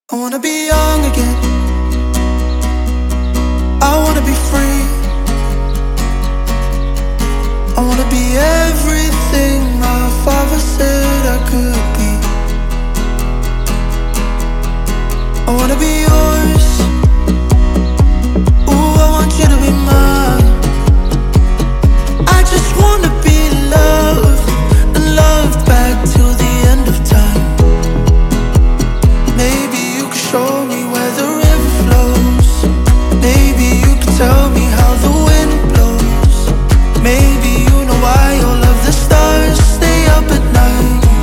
I wanna be young again. I wanna be free. I wanna be everything my father said I could be. I wanna be yours. Ooh, I want you to be mine. I just wanna be loved and loved back till the end of time. Maybe you could show me where the